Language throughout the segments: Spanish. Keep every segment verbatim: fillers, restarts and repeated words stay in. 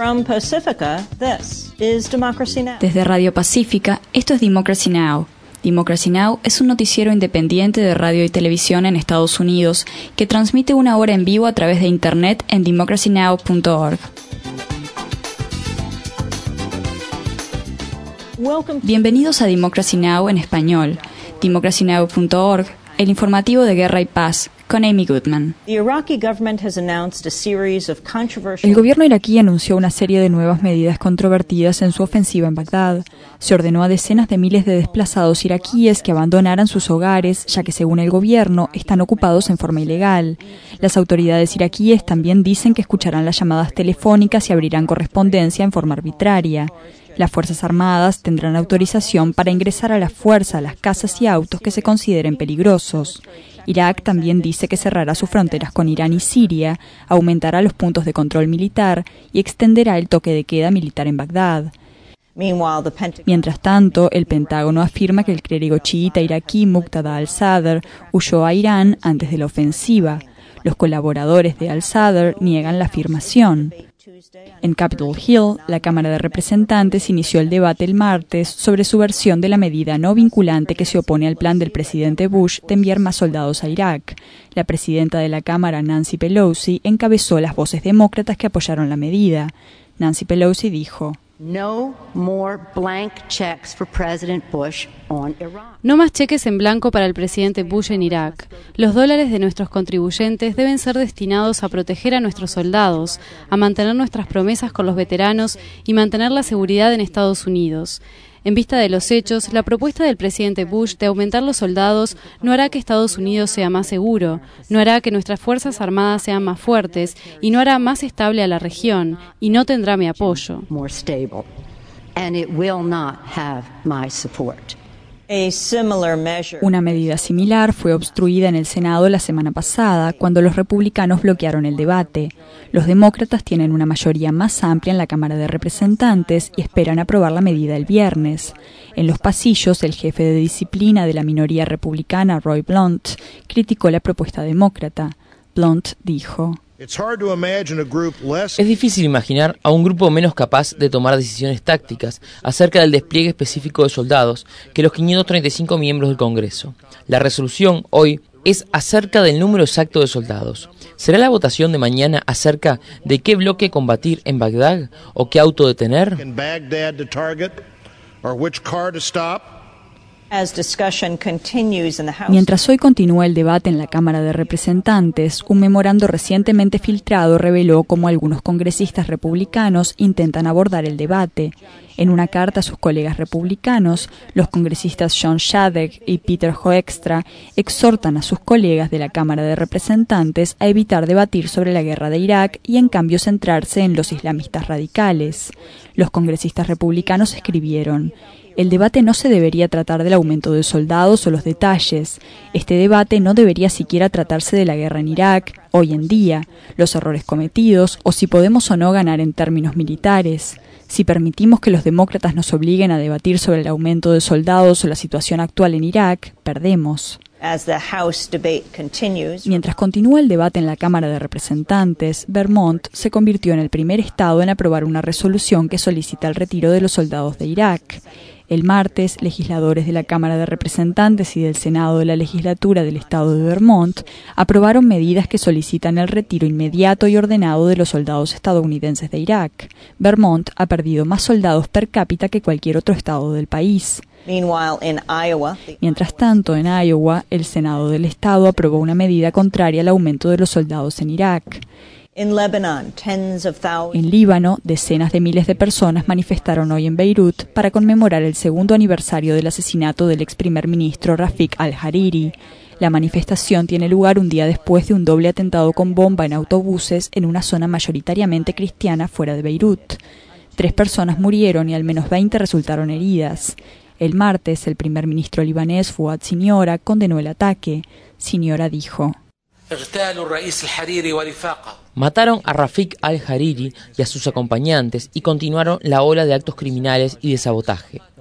From Pacifica, this is Democracy Now! Desde Radio Pacífica, esto es Democracy Now! Democracy Now! Es un noticiero independiente de radio y televisión en Estados Unidos que transmite una hora en vivo a través de Internet en democracy now punto org. Bienvenidos a Democracy Now! En español, democracy now punto org, el informativo de Guerra y Paz, con Amy Goodman. El gobierno iraquí anunció una serie de nuevas medidas controvertidas en su ofensiva en Bagdad. Se ordenó a decenas de miles de desplazados iraquíes que abandonaran sus hogares, ya que según el gobierno están ocupados en forma ilegal. Las autoridades iraquíes también dicen que escucharán las llamadas telefónicas y abrirán correspondencia en forma arbitraria. Las Fuerzas Armadas tendrán autorización para ingresar a la fuerza a las casas y autos que se consideren peligrosos. Irak también dice que cerrará sus fronteras con Irán y Siria, aumentará los puntos de control militar y extenderá el toque de queda militar en Bagdad. Mientras tanto, el Pentágono afirma que el clérigo chiita iraquí Muqtada al-Sadr huyó a Irán antes de la ofensiva. Los colaboradores de al-Sadr niegan la afirmación. En Capitol Hill, la Cámara de Representantes inició el debate el martes sobre su versión de la medida no vinculante que se opone al plan del presidente Bush de enviar más soldados a Irak. La presidenta de la Cámara, Nancy Pelosi, encabezó las voces demócratas que apoyaron la medida. Nancy Pelosi dijo: No more blank checks for President Bush on Iraq. No más cheques en blanco para el presidente Bush en Irak. Los dólares de nuestros contribuyentes deben ser destinados a proteger a nuestros soldados, a mantener nuestras promesas con los veteranos y mantener la seguridad en Estados Unidos. En vista de los hechos, la propuesta del presidente Bush de aumentar los soldados no hará que Estados Unidos sea más seguro, no hará que nuestras fuerzas armadas sean más fuertes y no hará más estable a la región, y no tendrá mi apoyo. Una medida similar fue obstruida en el Senado la semana pasada, cuando los republicanos bloquearon el debate. Los demócratas tienen una mayoría más amplia en la Cámara de Representantes y esperan aprobar la medida el viernes. En los pasillos, el jefe de disciplina de la minoría republicana, Roy Blunt, criticó la propuesta demócrata. Blunt dijo: Es difícil imaginar a un grupo menos capaz de tomar decisiones tácticas acerca del despliegue específico de soldados que los quinientos treinta y cinco miembros del Congreso. La resolución hoy es acerca del número exacto de soldados. ¿Será la votación de mañana acerca de qué bloque combatir en Bagdad o qué auto detener? Mientras hoy continúa el debate en la Cámara de Representantes, un memorando recientemente filtrado reveló cómo algunos congresistas republicanos intentan abordar el debate. En una carta a sus colegas republicanos, los congresistas John Shadegg y Peter Hoekstra exhortan a sus colegas de la Cámara de Representantes a evitar debatir sobre la guerra de Irak y en cambio centrarse en los islamistas radicales. Los congresistas republicanos escribieron: el debate no se debería tratar del aumento de soldados o los detalles. Este debate no debería siquiera tratarse de la guerra en Irak, hoy en día, los errores cometidos o si podemos o no ganar en términos militares. Si permitimos que los demócratas nos obliguen a debatir sobre el aumento de soldados o la situación actual en Irak, perdemos. Mientras continúa el debate en la Cámara de Representantes, Vermont se convirtió en el primer estado en aprobar una resolución que solicita el retiro de los soldados de Irak. El martes, legisladores de la Cámara de Representantes y del Senado de la Legislatura del estado de Vermont aprobaron medidas que solicitan el retiro inmediato y ordenado de los soldados estadounidenses de Irak. Vermont ha perdido más soldados per cápita que cualquier otro estado del país. Mientras tanto, en Iowa, el Senado del estado aprobó una medida contraria al aumento de los soldados en Irak. En Líbano, decenas de miles de personas manifestaron hoy en Beirut para conmemorar el segundo aniversario del asesinato del ex primer ministro Rafik al-Hariri. La manifestación tiene lugar un día después de un doble atentado con bomba en autobuses en una zona mayoritariamente cristiana fuera de Beirut. Tres personas murieron y al menos veinte resultaron heridas. El martes, el primer ministro libanés Fouad Siniora condenó el ataque. Siniora dijo: Mataron a Rafik al-Hariri y a sus acompañantes y continuaron la ola de actos criminales y de sabotaje.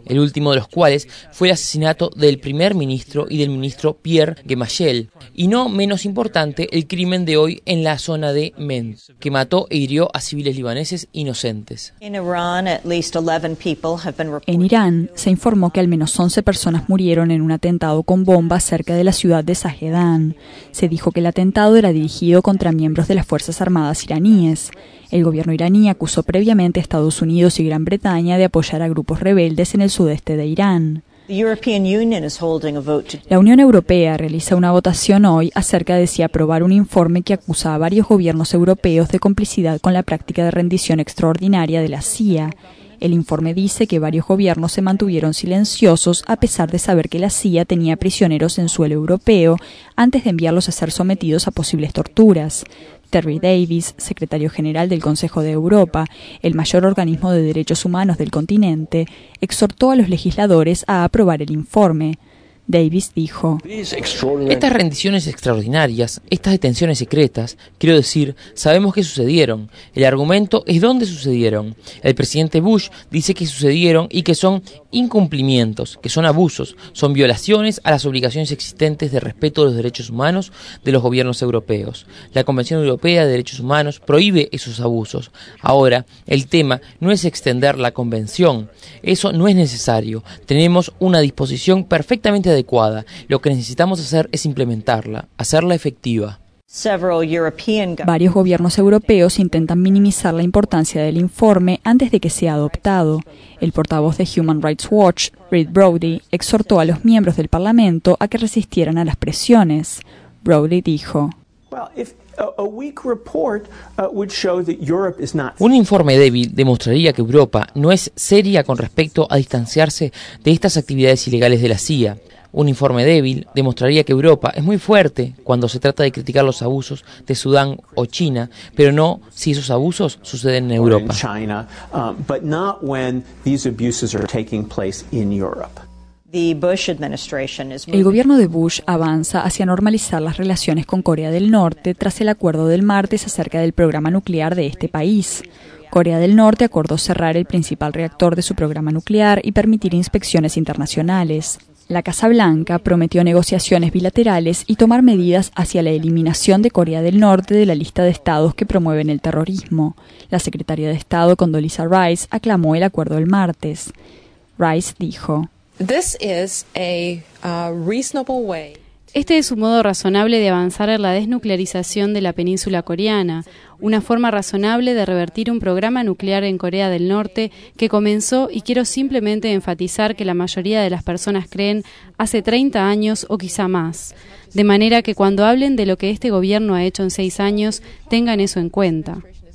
el último de los cuales fue el asesinato del primer ministro y del ministro Pierre Gemayel, y no menos importante el crimen de hoy en la zona de Mend, que mató e hirió a civiles libaneses inocentes. In Iran, at least eleven people have been reported. En Irán se informó que al menos once personas murieron en un atentado con bombas cerca de la ciudad de Zahedan. Se dijo que el atentado era dirigido contra miembros de las Fuerzas Armadas iraníes. El gobierno iraní acusó previamente a Estados Unidos y Gran Bretaña de apoyar a grupos rebeldes en el sudeste de Irán. The European Union is holding a vote to La Unión Europea realiza una votación hoy acerca de si aprobar un informe que acusa a varios gobiernos europeos de complicidad con la práctica de rendición extraordinaria de la C I A. El informe dice que varios gobiernos se mantuvieron silenciosos a pesar de saber que la C I A tenía prisioneros en suelo europeo antes de enviarlos a ser sometidos a posibles torturas. Terry Davis, secretario general del Consejo de Europa, el mayor organismo de derechos humanos del continente, exhortó a los legisladores a aprobar el informe. Davis dijo: Estas rendiciones extraordinarias, estas detenciones secretas, quiero decir, sabemos que sucedieron. El argumento es dónde sucedieron. El presidente Bush dice que sucedieron y que son incumplimientos, que son abusos, son violaciones a las obligaciones existentes de respeto a los derechos humanos de los gobiernos europeos. La Convención Europea de Derechos Humanos prohíbe esos abusos. Ahora, el tema no es extender la convención. Eso no es necesario. Tenemos una disposición perfectamente adecuada. Lo que necesitamos hacer es implementarla, hacerla efectiva. several European go- Varios gobiernos europeos intentan minimizar la importancia del informe antes de que sea adoptado. El portavoz de Human Rights Watch, Reed Brody, exhortó a los miembros del Parlamento a que resistieran a las presiones. Brody dijo: Well, if a, a weak report uh, would show that Europe is not Un informe débil demostraría que Europa no es seria con respecto a distanciarse de estas actividades ilegales de la C I A. Un informe débil demostraría que Europa es muy fuerte cuando se trata de criticar los abusos de Sudán o China, pero no si esos abusos suceden en in Europa. China, um, but not when these abuses are taking place in Europe. The Bush administration is El moving gobierno de Bush avanza hacia normalizar las relaciones con Corea del Norte tras el acuerdo del martes acerca del programa nuclear de este país. Corea del Norte acordó cerrar el principal reactor de su programa nuclear y permitir inspecciones internacionales. La Casa Blanca prometió negociaciones bilaterales y tomar medidas hacia la eliminación de Corea del Norte de la lista de estados que promueven el terrorismo. La secretaria de Estado, Condoleezza Rice, aclamó el acuerdo el martes. Rice dijo: This is a uh, reasonable way. Este es un modo razonable de avanzar en la desnuclearización de la península coreana, una forma razonable de revertir un programa nuclear en Corea del Norte que comenzó, y quiero simplemente enfatizar que la mayoría de las personas creen, hace treinta años o quizá más. De manera que cuando hablen de lo que este gobierno ha hecho en seis años, tengan eso en cuenta.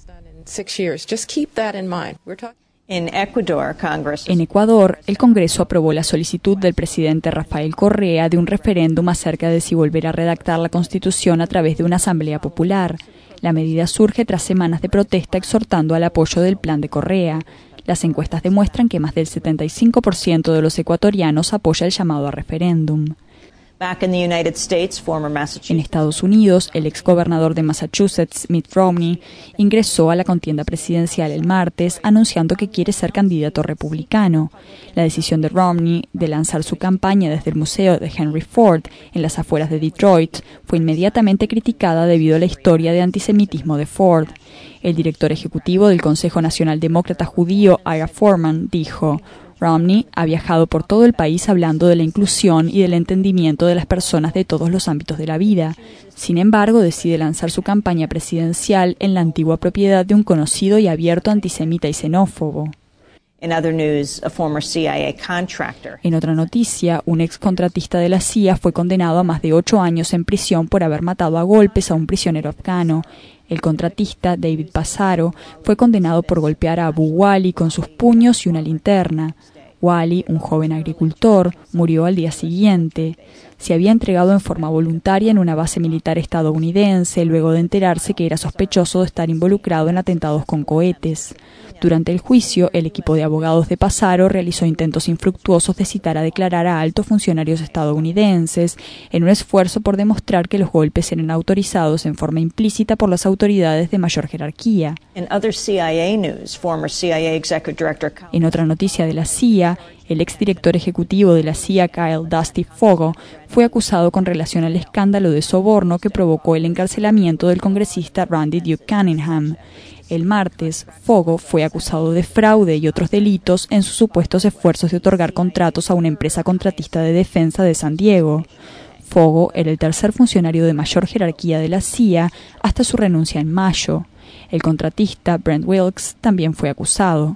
Six years. Just keep that in mind. We're talking. in Ecuador. Congress En Ecuador, el Congreso aprobó la solicitud del presidente Rafael Correa de un referéndum acerca de si volver a redactar la Constitución a través de una asamblea popular. La medida surge tras semanas de protesta exhortando al apoyo del plan de Correa. Las encuestas demuestran que más del setenta y cinco por ciento de los ecuatorianos apoya el llamado a referéndum. Back in the United States, former En Massachusetts Estados Unidos, el exgobernador de Massachusetts, Mitt Romney, ingresó a la contienda presidencial el martes anunciando que quiere ser candidato republicano. La decisión de Romney de lanzar su campaña desde el Museo de Henry Ford en las afueras de Detroit fue inmediatamente criticada debido a la historia de antisemitismo de Ford. El director ejecutivo del Consejo Nacional Demócrata Judío, Ira Foreman, dijo: Romney ha viajado por todo el país hablando de la inclusión y del entendimiento de las personas de todos los ámbitos de la vida. Sin embargo, decide lanzar su campaña presidencial en la antigua propiedad de un conocido y abierto antisemita y xenófobo. In other news, a former C I A contractor En otra noticia, un ex contratista de la C I A fue condenado a más de ocho años en prisión por haber matado a golpes a un prisionero afgano. El contratista, David Passaro, fue condenado por golpear a Abu Wali con sus puños y una linterna. Wali, un joven agricultor, murió al día siguiente. Se había entregado en forma voluntaria en una base militar estadounidense luego de enterarse que era sospechoso de estar involucrado en atentados con cohetes. Durante el juicio, el equipo de abogados de Passaro realizó intentos infructuosos de citar a declarar a altos funcionarios estadounidenses en un esfuerzo por demostrar que los golpes eran autorizados en forma implícita por las autoridades de mayor jerarquía. In other C I A news, former C I A executive director En otra noticia de la C I A, El exdirector ejecutivo de la C I A, Kyle Dusty Foggo, fue acusado con relación al escándalo de soborno que provocó el encarcelamiento del congresista Randy Duke Cunningham. El martes, Foggo fue acusado de fraude y otros delitos en sus supuestos esfuerzos de otorgar contratos a una empresa contratista de defensa de San Diego. Foggo era el tercer funcionario de mayor jerarquía de la C I A hasta su renuncia en mayo. El contratista, Brent Wilkes, también fue acusado.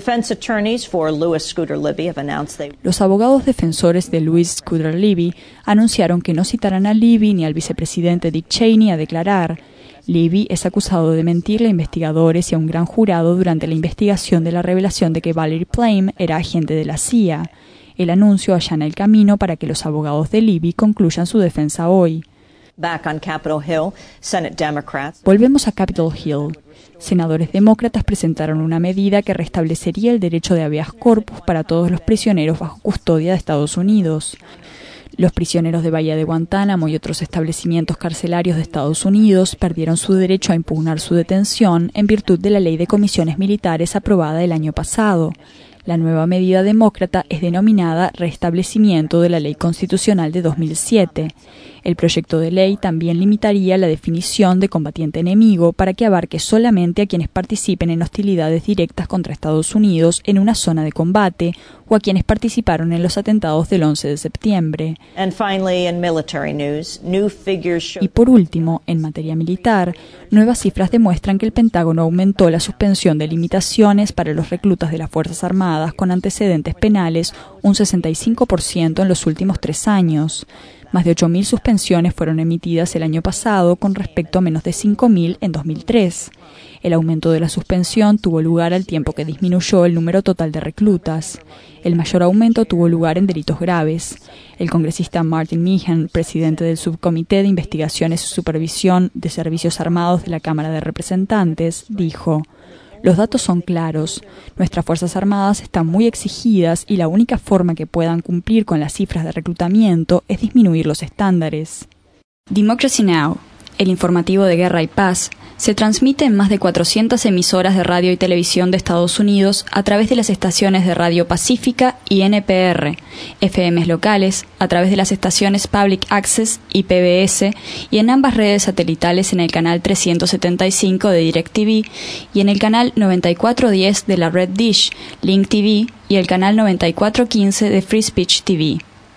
Los abogados defensores de Louis Scooter Libby anunciaron que no citarán a Libby ni al vicepresidente Dick Cheney a declarar. Libby es acusado de mentirle a investigadores y a un gran jurado durante la investigación de la revelación de que Valerie Plame era agente de la C I A. El anuncio allana el camino para que los abogados de Libby concluyan su defensa hoy. Back on Capitol Hill, Senate Democrats. Volvemos a Capitol Hill. Senadores demócratas presentaron una medida que restablecería el derecho de habeas corpus para todos los prisioneros bajo custodia de Estados Unidos. Los prisioneros de Bahía de Guantánamo y otros establecimientos carcelarios de Estados Unidos perdieron su derecho a impugnar su detención en virtud de la Ley de Comisiones Militares aprobada el año pasado. La nueva medida demócrata es denominada Restablecimiento de la Ley Constitucional de dos mil siete. El proyecto de ley también limitaría la definición de combatiente enemigo para que abarque solamente a quienes participen en hostilidades directas contra Estados Unidos en una zona de combate o a quienes participaron en los atentados del once de septiembre. And finally, in military news, new figures show... Y por último, en materia militar, nuevas cifras demuestran que el Pentágono aumentó la suspensión de limitaciones para los reclutas de las Fuerzas Armadas con antecedentes penales un sesenta y cinco por ciento en los últimos tres años. Más de ocho mil suspensiones fueron emitidas el año pasado con respecto a menos de cinco mil en dos mil tres. El aumento de la suspensión tuvo lugar al tiempo que disminuyó el número total de reclutas. El mayor aumento tuvo lugar en delitos graves. El congresista Martin Meehan, presidente del Subcomité de Investigaciones y Supervisión de Servicios Armados de la Cámara de Representantes, dijo: "Los datos son claros. Nuestras Fuerzas Armadas están muy exigidas y la única forma que puedan cumplir con las cifras de reclutamiento es disminuir los estándares". Democracy Now!, el informativo de Guerra y Paz, se transmite en más de cuatrocientas emisoras de radio y televisión de Estados Unidos a través de las estaciones de Radio Pacífica y N P R, F Ms locales, a través de las estaciones Public Access y P B S, y en ambas redes satelitales en el canal trescientos setenta y cinco de DirecTV y en el canal noventa y cuatro diez de la Red Dish, Link T V y el canal noventa y cuatro quince de Free Speech T V.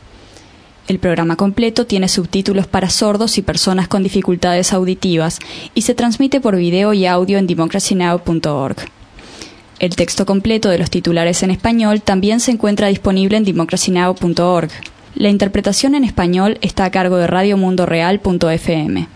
El programa completo tiene subtítulos para sordos y personas con dificultades auditivas y se transmite por video y audio en democracy now punto org. El texto completo de los titulares en español también se encuentra disponible en democracy now punto org. La interpretación en español está a cargo de radio mundo real punto f m.